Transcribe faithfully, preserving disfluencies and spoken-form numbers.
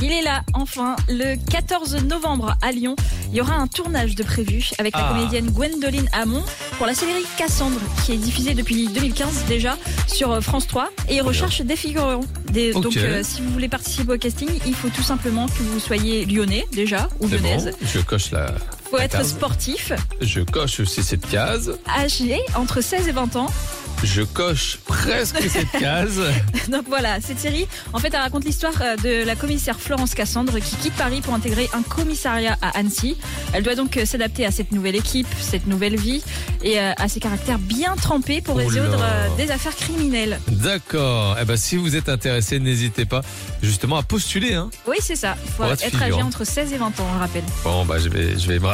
Il est là, enfin, le quatorze novembre à Lyon. Il y aura un tournage de prévu avec la Ah. comédienne Gwendoline Hamon pour la série Cassandre, qui est diffusée depuis deux mille quinze déjà sur France trois. Et il recherche des figurants. Des- Ok. Donc, euh, si vous voulez participer au casting, il faut tout simplement que vous soyez lyonnais déjà, ou C'est lyonnaise. bon, je coche la. Il faut la être case. sportif, Je coche aussi cette case. âgé entre seize et vingt ans. Je coche presque cette case. Donc voilà, cette série, en fait, elle raconte l'histoire euh, de la commissaire Florence Cassandre qui quitte Paris pour intégrer un commissariat à Annecy. Elle doit donc euh, s'adapter à cette nouvelle équipe, cette nouvelle vie et euh, à ses caractères bien trempés pour Oh là. résoudre euh, des affaires criminelles. D'accord. Eh ben, si vous êtes intéressé, n'hésitez pas justement à postuler. Hein. Oui, c'est ça. Il faut Pour être être âgé figurant. entre seize et vingt ans, on le rappelle. Bon, bah, je vais, je vais me